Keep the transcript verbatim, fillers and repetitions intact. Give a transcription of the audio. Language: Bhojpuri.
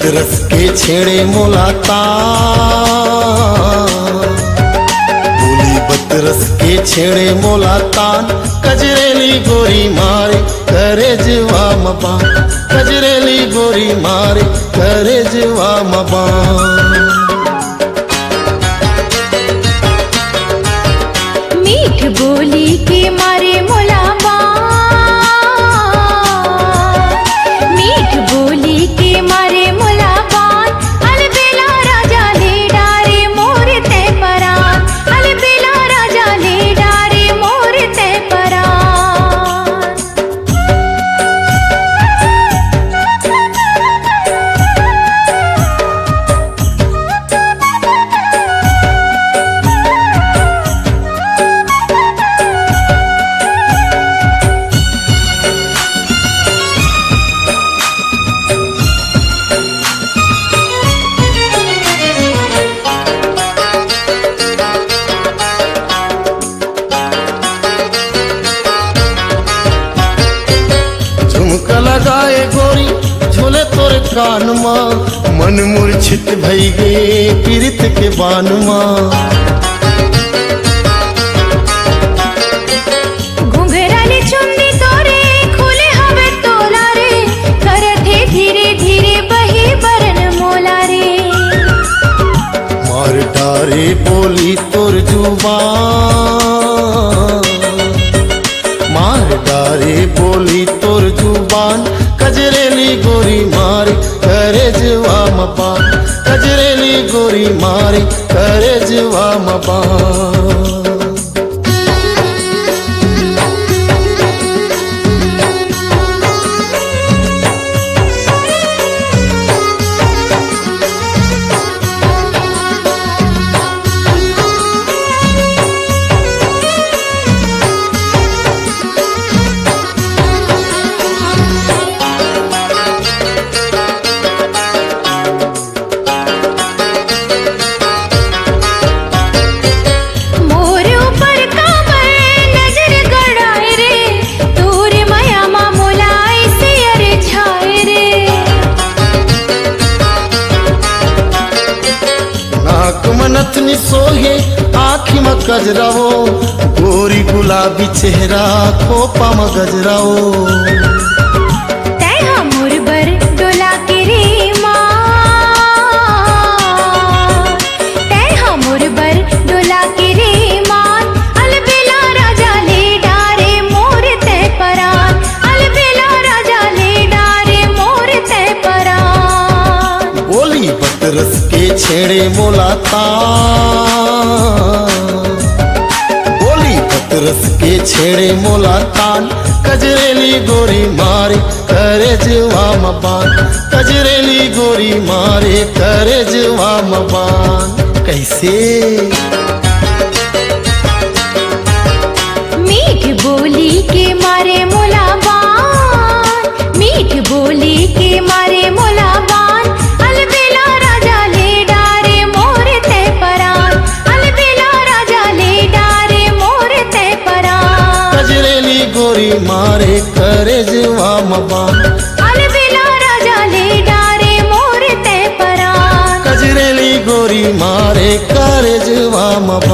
बतरस के छेड़े मोलाता, बोली बतरस के छेड़े मोलातान, कजरेली गोरी मारे करे जवा मबान, कजरेली गोरी मारे करे जवा मबान। मीठ बोली के मारे मुलाबान, मीठ बोली के मारे मुलाबान, अलबेला राजा ले डारे मोर ते परान, अलबेला राजा ले डारे मोर ते परान। झुमका लगाए गोरी झोले तोरे कान माँ, मन मूर्छित भई गे पीरित के बान माँ। घुंघराले चुंदी तोरे खुले हवे तोला रे, करथे धीरे धीरे बही बरन मोला रे। मार डारे बोली तोर जुबान, मार डारे बोली तोर जुबान, कजरेली गोरी मारे करे जवा मबान, कजरेली गोरी मारे करे जवा मबान। मनथनी सोहे आँखी में गजराओ, गोरी गुलाबी चेहरा खोपा में गजराओ। तै हमर बर डोला के रे माँ, तै हमर बर डोला के रे माँ, अलबेला राजा ले डारे मोर ते परान, अलबेला राजा ले डारे मोर ते परान। बोली बतरस के छेड़े मोलाता, बोली बतरस के छेड़े मोलातान, कजरेली गोरी मारे करे जवा मबान, कजरेली गोरी मारे करे जवा मबान। कैसे? मीठ बोली के मारे मुलाबान, मीठ बोली के मारे मुलाबान, अलबेला राजा ले डारे मोर ते परान, अलबेला राजा ले डारे मोर ते परान। कजरेली गोरी मारे करे जवा मबान, अलबेला राजा ले डारे मोर ते परान, कजरेली गोरी मारे करे जवा मबान।